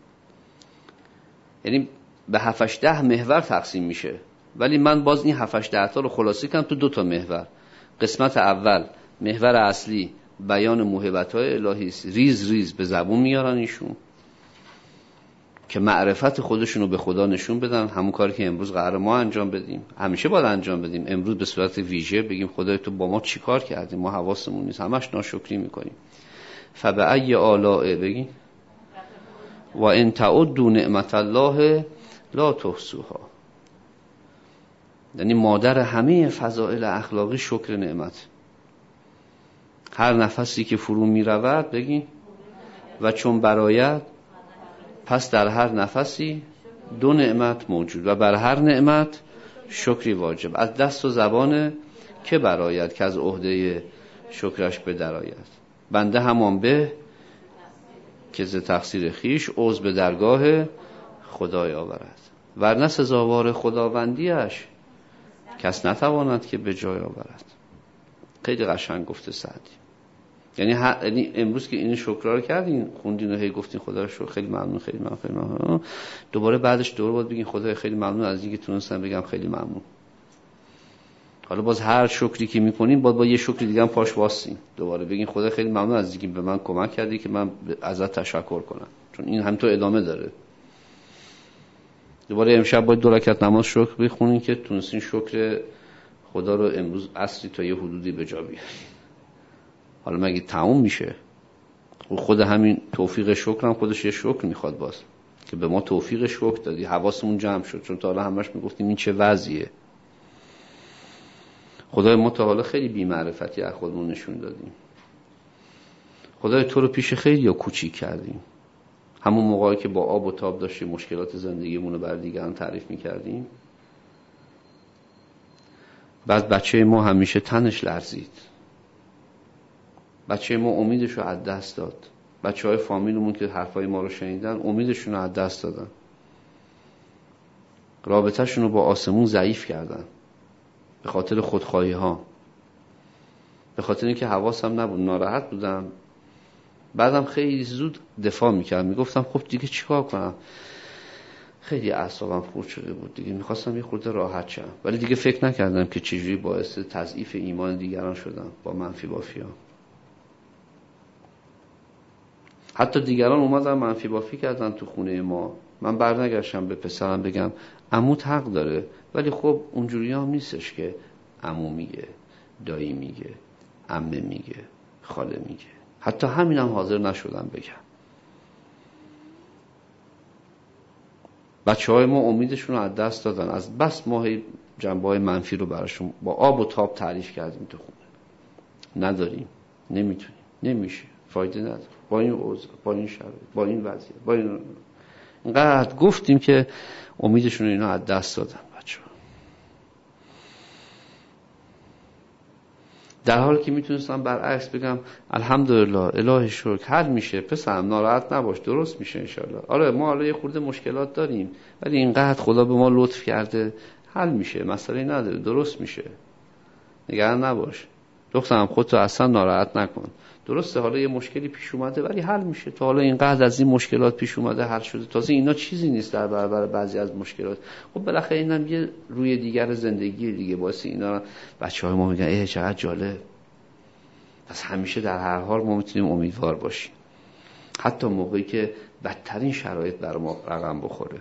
یعنی به هفتش ده محور تقسیم میشه، ولی من باز این هفتش ده تا رو خلاصه کردم تو دو تا محور. قسمت اول محور اصلی بیان موهبت‌های الهی است، ریز ریز به زبون میارن ایشون که معرفت خودشون رو به خدا نشون بدن. همون کاری که امروز قرار ما انجام بدیم، همیشه باید انجام بدیم، امروز به صورت ویژه بگیم خدای تو با ما چی کار کردی، ما حواسمون نیست، همش ناشکری میکنیم. فبأی آلاء بگیم و ان تعدوا نعمت الله لا تحصوها. یعنی مادر همه فضائل اخلاقی شکر نعمت. هر نفسی که فرو می رود بگین و چون برآید، پس در هر نفسی دو نعمت موجود و بر هر نعمت شکری واجب. از دست و زبان که برآید که از عهده شکرش به درآید. بنده همان به که ز تقصیر خیش عذر به درگاه خدای آورد، ورنه سزاوار خداوندیش کس نتواند که به جای آورد. خیلی قشنگ گفته سعدی. یعنی, ه... یعنی امروز که این شکرها رو کردین، خوندین و هی گفتین خدا رو شکر، خیلی ممنون خیلی ممنون خیلی ممنون، دوباره بعدش دوباره باید بگین خدای خیلی ممنون از اینکه تونستم بگم خیلی ممنون. حالا باز هر شکری که میکنین باید با یه شکر دیگه هم پاش واسین، دوباره بگین خدای خیلی ممنون از اینکه به من کمک کردی که من ازت تشکر کنم، چون این همینطور ادامه داره. دوباره امشب باید دو رکعت نماز شکر بخونین که تونستین شکر خدا رو امروز عصری تا یه حدودی به جا بیارین. حالا مگه تموم میشه؟ خود همین توفیق شکر هم خودش یه شکر میخواد باز، که به ما توفیق شکر دادی، حواسمون جمع شد، چون تا حالا همش میگفتیم این چه وضعیه. خدای ما تا حالا خیلی بی‌معرفتی از خودمون نشون دادیم. خدای تو رو پیش خیلی یا کوچیک کردیم. همون موقعی که با آب و تاب داشتیم مشکلات زندگیمون رو بر دیگران تعریف میکردیم. بعد بچه ما همیشه تنش لرزید، بچه ما امیدش رو از دست داد، بچه های فامیلمون که حرفای ما رو شنیدن امیدشون رو از دست دادن، رابطهشون رو با آسمون ضعیف کردن به خاطر خودخواهی ها، به خاطر اینکه حواسم نبود، ناراحت بودم. بعدم خیلی زود دفاع میکردم، میگفتم خب دیگه چیکار کنم، خیلی اعصابم خورد شده بود دیگه، میخواستم یه خورده راحت شم، ولی دیگه فکر نکردم که چجوری باعث تضعیف ایمان دیگران شدم با منفی بافی‌ها. حتی دیگران اومدن منفی بافی کردن تو خونه ما، من برنگشتم به پسرم بگم عموت حق داره، ولی خب اونجوری هم نیستش که عمو میگه، دایی میگه، عمه میگه، خاله میگه. حتی همینم حاضر نشدم بگم. بچه های ما امیدشون رو از دست دادن، از بس ما جنبه های منفی رو براشون با آب و تاب تعریف کردیم تو خونه. نداریم، نمیتونیم، نمیشه، فایده نداره، با این اوضاع، با این شرایط، با این وضعیت، با این اینقدر گفتیم که امیدشون رو اینا از دست دادن بچه ها. در حالی که میتونستم برعکس بگم الحمدلله، الهی شکر، حل میشه پسرم، ناراحت نباش، درست میشه انشالله. آره ما حالا یه خورده مشکلات داریم، ولی اینقدر خدا به ما لطف کرده، حل میشه، مسئله نداره، درست میشه، نگران نباش، دخترم خودتو اصلا ناراحت نکن. درسته حالا یه مشکلی پیش اومده ولی حل میشه، تا حالا اینقدر از این مشکلات پیش اومده حل شده، تازه اینا چیزی نیست در برابر بعضی از مشکلات. خب بالاخره اینم یه روی دیگر زندگی دیگه، باعث اینا بچه‌های ما میگن ای چقدر جالب. پس همیشه در هر حال ما میتونیم امیدوار باشیم، حتی موقعی که بدترین شرایط بر ما رقم بخوره.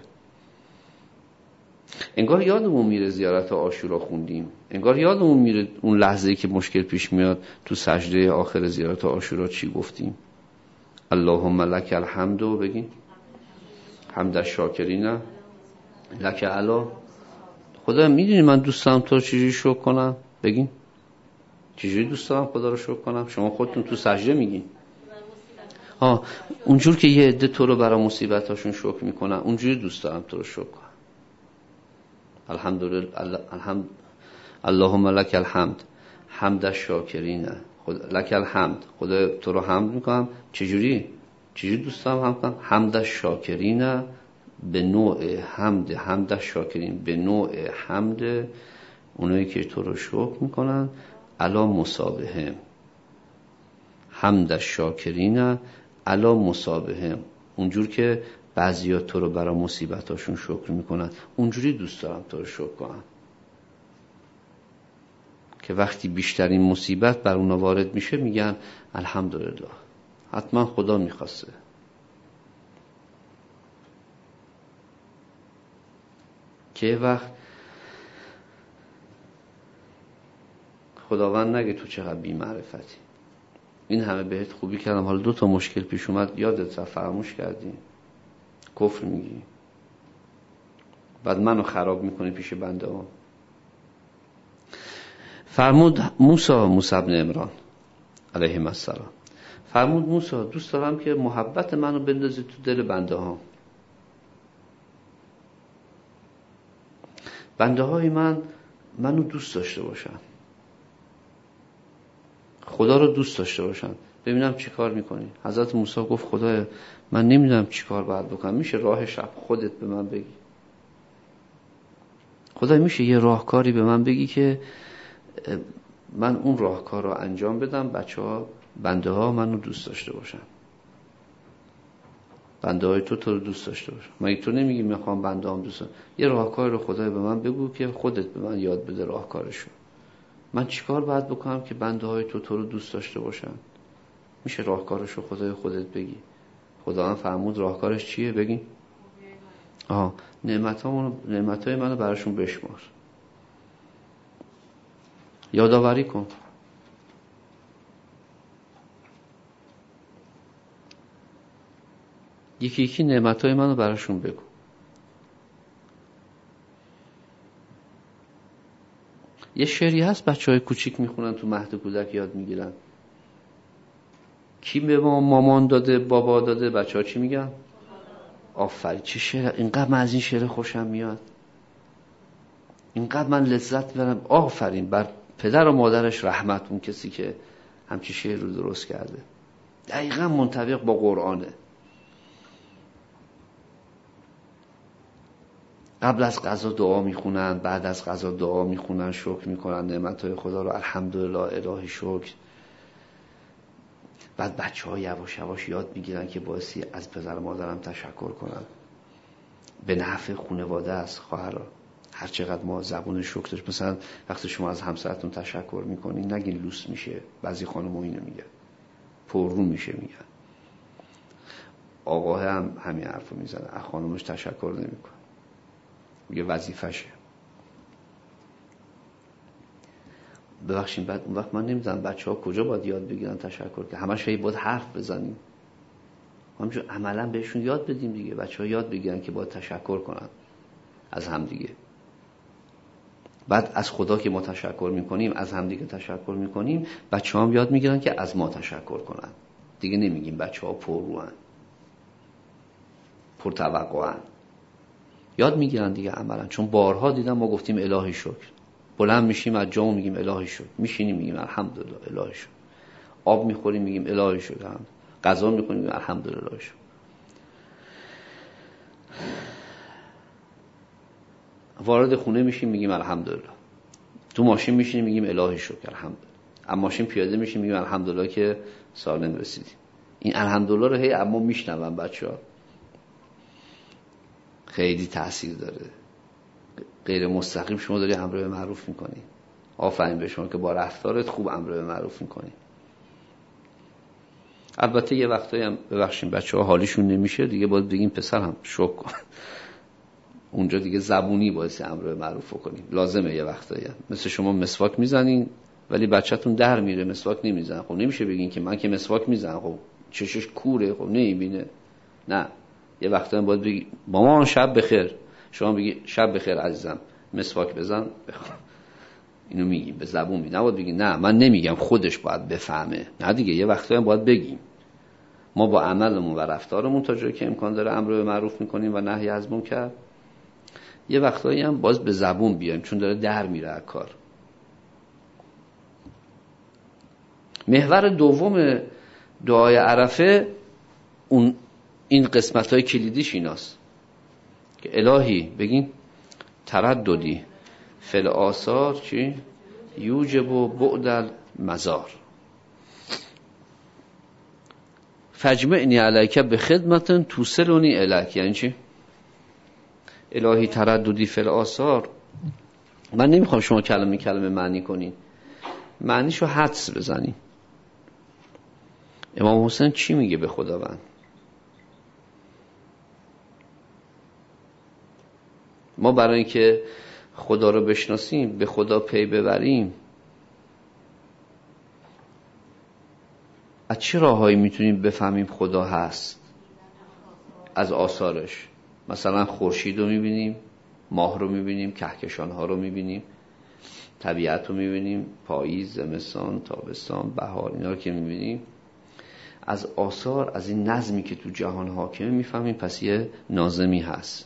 انگار یادمون میره زیارت عاشورا خوندیم، انگار یادمون میره اون لحظه‌ای که مشکل پیش میاد تو سجده آخر زیارت عاشورا چی گفتیم. اللهم لک الحمد، بگین حمد الشاکرین لک علا. خدا میدونی من دوست دارم تو رو چجوری شکر کنم، بگین چجوری دوست دارم خدا رو شکر کنم. شما خودتون تو سجده میگین ها، اونجور که یه عده تو رو برای مصیبتاشون شکر میکنن، اونجوری دوست دارم تو رو شکر کنم. الحمدلله الحمد اللهم لک الحمد حمد الشاکرین لک الحمد. خدا تو رو حمد میکنم. چجوری چجوری دوست دارم حمد کنم؟ حمد الشاکرین به نوع حمد حمد شاکرین، به نوع حمد اونایی که تو رو شکر میکنن، علا مصابهم، حمد شاکرین علا مصابهم، اونجور که بعضیا تو رو برای مصیبتاشون شکر میکنن، اونجوری دوست دارم تو رو شکر کنن، که وقتی بیشترین مصیبت بر اونا وارد میشه میگن الحمدلله، حتما خدا میخواسته. که وقت خداوند نگه تو چقدر بی معرفتی، این همه بهت خوبی کردم، حالا دو تا مشکل پیش اومد یادت رفت، فراموش کردی، کفر میگی، بعد منو خراب میکنی پیش بنده ها. فرمود موسی موسی ابن عمران علیه السلام، فرمود موسی دوست دارم که محبت منو بندازی تو دل بنده ها، بنده های من منو دوست داشته باشن، خدا رو دوست داشته باشن. ببینم چی کار میکنی. حضرت موسی گفت خدایا من نمیدونم چی کار باید بکنم، میشه راه شب خودت به من بگی؟ خدای میشه یه راهکاری به من بگی که من اون راهکار رو انجام بدم، بچه ها بنده ها منو دوست داشته باشن، بنده های تو تو رو دوست داشته باشن. مگه تو نمیگی میخوام بنده هم دوست داشته؟ یه راهکار رو خدای به من بگو که خودت به من یاد بده راهکارشو. من چیکار باید بکنم که بنده های تو تو رو دوست داشته باشن؟ میشه راهکارشو خدای خودت بگی؟ خداوند فرمود راهکارش چیه بگین؟ آها نعمتامونو، نعمتای منو براشون بشمار، یادآوری کن. یکی یکی نعمتای منو براشون بگو. یه شعری هست بچهای کوچیک میخونن تو مهد کودک یاد میگیرن، کی به ما مامان داده بابا داده، بچه‌ها چی میگن؟ آفرین. چه شعر، اینقدر من از این شعر خوشم میاد، اینقدر من لذت میبرم. آفرین بر پدر و مادرش رحمت، اون کسی که همچین شعر رو درست کرده، دقیقاً منطبق با قرآنه. قبل از غذا دعا میخونن، بعد از غذا دعا میخونن، شکر میکنن نعمتهای خدا رو، الحمدلله الهی شکر. بعد بچه ها یواش یواش یاد میگیرن که باعثی از پدر و مادرم تشکر کنن، به نفع خانواده است. خواهر هر چقدر ما زبون شکرش، مثلا وقتی شما از همسرتون تشکر میکنین نگین لوس میشه، بعضی خانم‌ها اینو میگن، پررو میشه میگن. آقا هم همین حرفو میزنه، از خانمش تشکر نمیکنه، میگه وظیفشه. ببخشید بعد اون وقت من نمیدونم بچه‌ها کجا باید یاد بگیرن تشکر، که همش هی باید حرف بزنیم، همینجور عملا بهشون یاد بدیم دیگه. بچه‌ها یاد بگیرن که باید تشکر کنن از هم دیگه. بعد از خدا که ما تشکر میکنیم، از هم دیگه تشکر میکنیم، بچه‌ها هم یاد میگیرن که از ما تشکر کنن. دیگه نمیگیم بچه‌ها پرروان، پرتوقعن، یاد میگیرن دیگه عملا. چون بارها دیدم ما گفتیم الهی شکر، بلند میشیم از جامون میگیم الهی شکر، میشینیم میگیم الحمدلله الهی شکر، آب میخوریم میگیم الهی شکر، غذا میخوریم میگیم الحمدلله الهی شکر، وارد خونه میشیم میگیم الحمدلله، تو ماشین میشینیم میگیم الهی شکر الحمدلله، اما ماشین پیاده میشیم میگیم الحمدلله که سالم رسیدیم. این الحمدلله رو هی اما میشنون بچه‌ها، خیلی تأثیر داره. غیر مستقیم شما داری امر به معروف میکنی. آفرین به شما که با رفتارت خوب امر به معروف میکنی. البته یه وقتایی هم ببخشید بچه‌ها حالیشون نمیشه دیگه، باید بگیم پسرم شکر کن. اونجا دیگه زبونی باعث امر به معروف کنیم، لازمه. یه وقتایی هم مثل شما مسواک میزنین ولی بچه‌تون در میره مسواک نمیزنه، خب نمیشه بگین که من که مسواک میزنم، خب چشش کوره، خب نمیبینه. نه، یه وقتا باید بگی مامان شب بخیر، شما بگی شب بخیر عزیزم مسواک بزن بخوام. اینو میگی به زبون می، نباید بگی نه من نمیگم، خودش باید بفهمه. نه دیگه، یه وقتا هم باید بگیم. ما با عملمون و رفتارمون تا جایی که امکان داره امر به معروف میکنیم و نهی از منکر. یه وقتایی هم باز به زبون بیایم چون داره در میره از کار. محور دوم دعای عرفه اون این قسمت‌های کلیدیش ایناست. که الهی بگین ترددی فل آثار چی؟ یوجب و بعد المزار فجمعنی علیک به خدمت توصلونی الیک. یعنی چی؟ الهی ترددی فل آثار، من نمیخوام شما کلمه کلمه معنی کنین، معنیشو حدس بزنین. امام حسین چی میگه به خداوند؟ ما برای اینکه خدا رو بشناسیم، به خدا پی ببریم، از چه راههایی میتونیم بفهمیم خدا هست؟ از آثارش. مثلا خورشید رو میبینیم، ماه رو میبینیم، کهکشان ها رو میبینیم، طبیعت رو میبینیم، پاییز، زمستان، تابستان، بهار، اینا رو که میبینیم، از آثار، از این نظمی که تو جهان حاکمه میفهمیم پس یه ناظمی هست.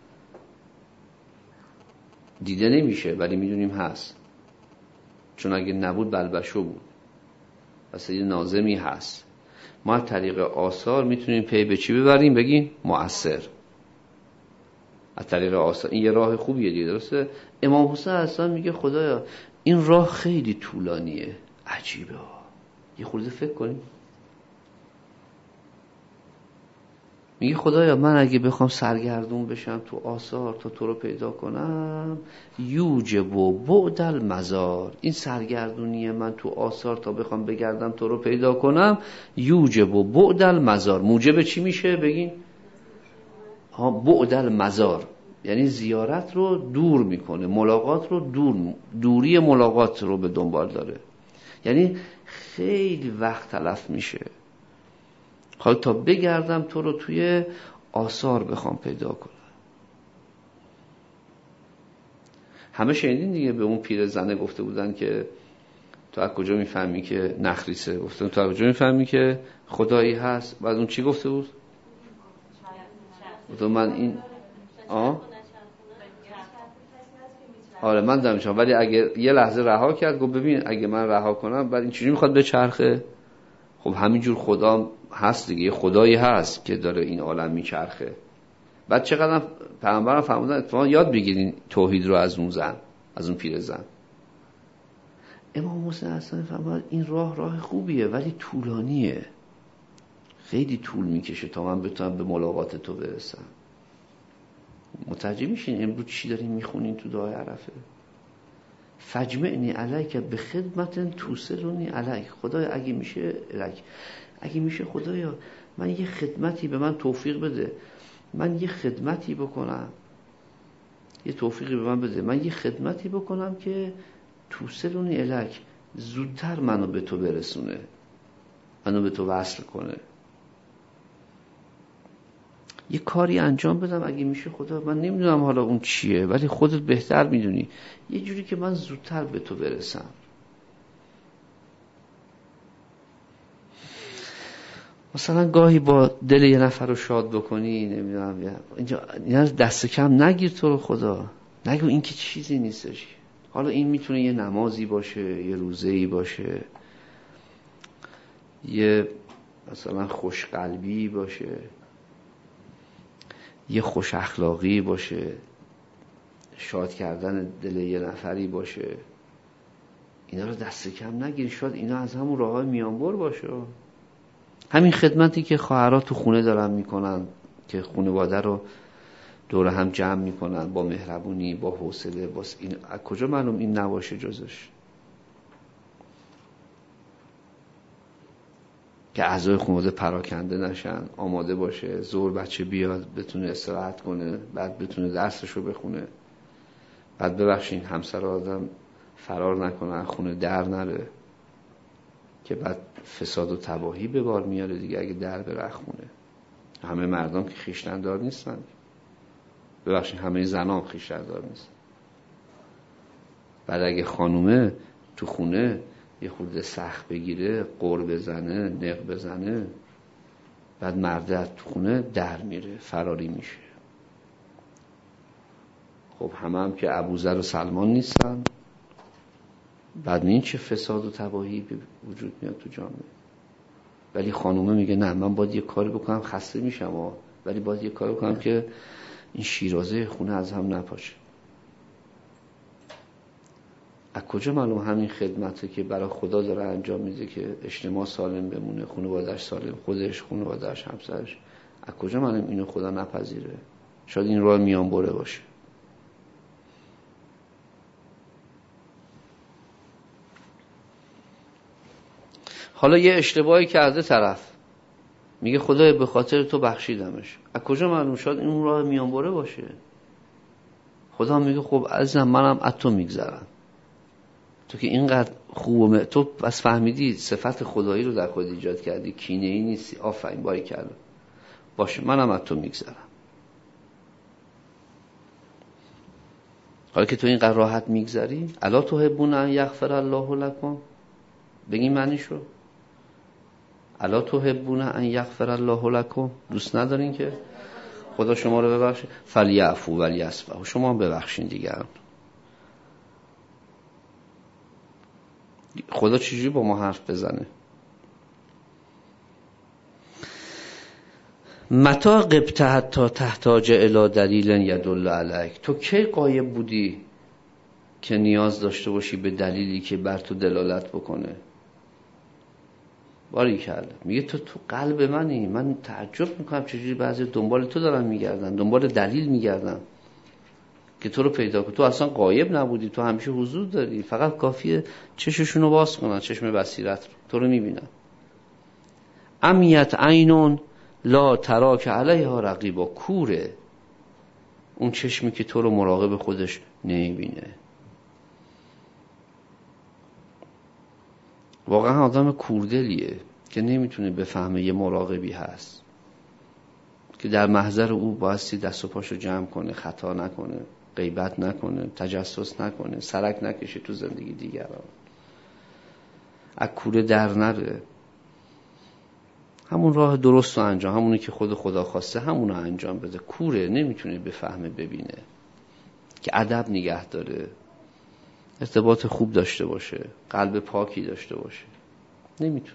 دیده نمیشه ولی میدونیم هست، چون اگه نبود بلبشو بود. پس یه ناظمی هست. ما از طریق آثار میتونیم پی به چی ببریم؟ بگین مؤثر. از طریق آثار این یه راه خوبیه دیگه، درسته؟ امام حسین اصلا میگه خدایا این راه خیلی طولانیه. عجیبه ها، یه خورده فکر کنیم. میگه خدایا من اگه بخوام سرگردون بشم تو آثار تا تو رو پیدا کنم، یوجب و بعد المزار، این سرگردونی من تو آثار تا بخوام بگردم تو رو پیدا کنم، یوجب و بعد المزار، موجب چی میشه؟ بگین ها، بعد المزار یعنی زیارت رو دور میکنه، ملاقات رو دور، دوری ملاقات رو به دنبال داره. یعنی خیلی وقت تلف میشه حالا تا بگردم تو رو توی آثار بخوام پیدا کنم. همه شنیدین دیگه، به اون پیر زنه گفته بودن که تو از کجا میفهمی که نخریسه؟ گفتن تو از کجا میفهمی که خدایی هست؟ بعد اون چی گفته بود؟ گفتم من این آه آره من دمیشم، ولی اگه یه لحظه رها کرد گفت ببین اگه من رها کنم بعد این چجوری میخواد به چرخه؟ خب همینجور خدا هست دیگه، یه خدایی هست که داره این عالم میچرخه. بعد چقدر پیامبران فرمودن اتفاقا یاد بگیرین توحید رو از اون زن، از اون پیر زن. امام حسین اصلا فرمود این راه راه خوبیه ولی طولانیه، خیلی طول میکشه تا من بتونم به ملاقات تو برسم. متوجه میشین امروز چی داریم میخونین تو دعای عرفه؟ فجمعنی علیک به خدمت توصلونی علیک. خدایا اگه میشه علیک، اگه میشه خدایا من یه خدمتی به من توفیق بده، من یه خدمتی بکنم، یه توفیقی به من بده، من یه خدمتی بکنم که توصلونی الیک، زودتر منو به تو برسونه، منو به تو وصل کنه. یه کاری انجام بدم اگه میشه خدا، من نمیدونم حالا اون چیه ولی خودت بهتر میدونی، یه جوری که من زودتر به تو برسم. مثلا گاهی با دل یه نفر رو شاد بکنی، نمیدونم اینجا دست کم نگیر تو رو خدا، نگو این که چیزی نیستش. حالا این میتونه یه نمازی باشه، یه روزه‌ای باشه، یه مثلا خوش قلبی باشه، یه خوش اخلاقی باشه، شاد کردن دل یه نفری باشه. اینا رو دست کم نگیر، شاید اینا از همون راه‌های میانبر باشه. همین خدمتی که خواهرها تو خونه دارن میکنن که خانواده رو دور هم جمع میکنن با مهربونی، با حوصله، با این از کجا معلوم این نباشه جزش؟ که اعضای خانواده پراکنده نشن، آماده باشه زور بچه بیاد بتونه استراحت کنه، بعد بتونه درسش رو بخونه، بعد ببخشین همسر آدم فرار نکنه از خونه در نره که بعد فساد و تباهی به بار میاره دیگه اگه در بره خونه. همه مردم که خویشتن‌دار نیستن، ببخشید همه زنان خویشتن‌دار نیستن. بعد اگه خانومه تو خونه یه خورده سخت بگیره، قر بزنه، نق بزنه، بعد مرده تو خونه در میره، فراری میشه. خب همه هم که ابوذر و سلمان نیستن، بعد این چه فساد و تباهی به وجود میاد تو جامعه. ولی خانومه میگه نه من باید یه کاری بکنم، خسته میشم ها، ولی باید یه کاری بکنم که این شیرازه خونه از هم نپاشه. از کجا معلوم همین خدمته که برای خدا داره انجام میده که اجتماع سالم بمونه، خانواده‌اش سالم، خودش، خانواده‌اش، همسرش، از کجا معلوم اینو خدا نپذیره؟ شاید این راه میان بره باشه. حالا یه اشتباهی کرده طرف، میگه خدای به خاطر تو بخشیدمش. از کجا معلوم؟ شاید این راه میان بره باشه. خدا میگه خب عزیزم منم از تو میگذرم، تو که اینقدر خوبه، تو بس فهمیدی صفت خدایی رو در خود ایجاد کردی، کینه ای نیستی، آفرین باری کردم، باشه منم از تو میگذرم. حالا که تو اینقدر راحت میگذری، الا تحبون ان یغفر الله لکم، بگی معنیشو، الا تحبون ان یغفر الله لکم، دوست ندارین که خدا شما رو ببخشه؟ فلیعفو ولیصفحوا، شما هم ببخشین دیگران. خدا چجوری با ما حرف بزنه؟ متا غبت حتی تحتاج الی دلیل یدل علیک، تو کی غایب بودی که نیاز داشته باشی به دلیلی که بر تو دلالت بکنه؟ باری کرده میگه تو تو قلب منی، من تعجب میکنم چجوری بعضی دنبال تو دارن میگردن، دنبال دلیل میگردن که تو رو پیدا کنه. تو اصلا غایب نبودی، تو همیشه حضور داری، فقط کافیه چششونو باز کنن، چشم بصیرت رو، تو رو میبینن. امیت عینون لا تراک علیها رقیبا، کوره اون چشمی که تو رو مراقب خودش نمیبینه. واقعا آدم کوردلیه که نمیتونه بفهمه یه مراقبی هست که در محضر او بایستی دست و پاشو جمع کنه، خطا نکنه، غیبت نکنه، تجسس نکنه، سرک نکشه تو زندگی دیگران، از کوره در نره، همون راه درست رو انجام، همونی که خود خدا خواسته همون رو انجام بده. کوره نمیتونه بفهمه، ببینه، که ادب نگه داره، ارتباط خوب داشته باشه، قلب پاکی داشته باشه، نمیتونه.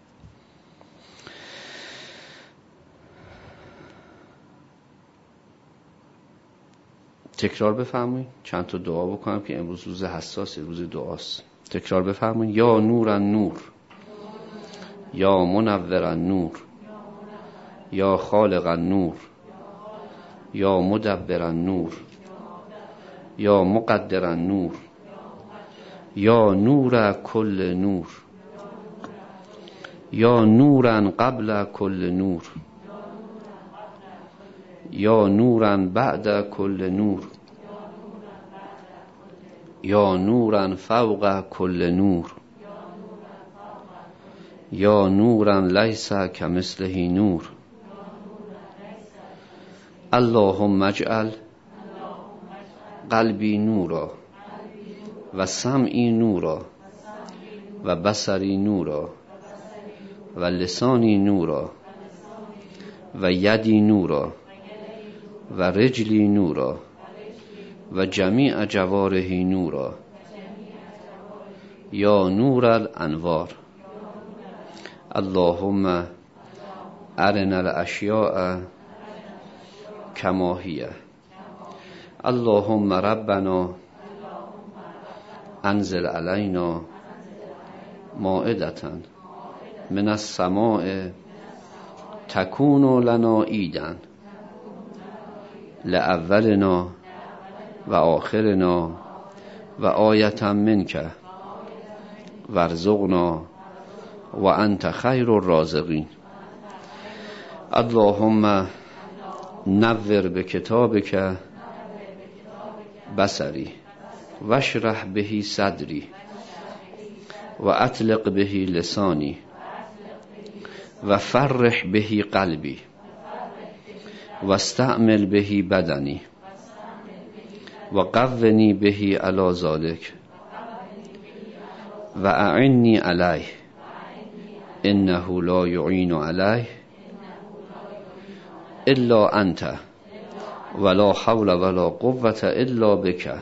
تکرار بفرمایید، چند تا دعا بکنم که امروز روز حساس، روز دعاست. تکرار بفرمایید. یا نور نور، یا منور نور، یا خالق نور، یا مدبر نور، یا مقدر نور، یا نور کل نور، یا نورا قبل کل نور، یا نورا بعد کل نور، یا نورا فوق کل نور، یا نورا لیس کمثله نور. اللهم اجعل قلبی نورا و سمعی نورا و بصری نورا و لسانی نورا و یدی نورا و رجلی نورا و جمیع جوارحی نورا، یا نور الانوار. اللهم ارنا الاشیاء کما هی. اللهم ربنا انزل علینا مائدة من السماء تکون لنا عیدا لأولنا و آخرنا و آیة منک وارزقنا و انت خیر الرازقین. اللهم نور بکتابک بصری واشرح به صدری و اطلق به لسانی و فرح به قلبی و استعمل به بدنی و قونی به علی ذلک و اعنی علیه انه لا یعین علیه الا انت ولا حول ولا قوة الا بک.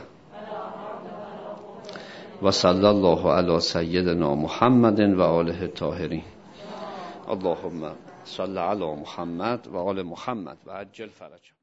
و صلی الله علی سیدنا محمد و آله الطاهرین. اللهم صل علی محمد و آل محمد و عجل فرجهم.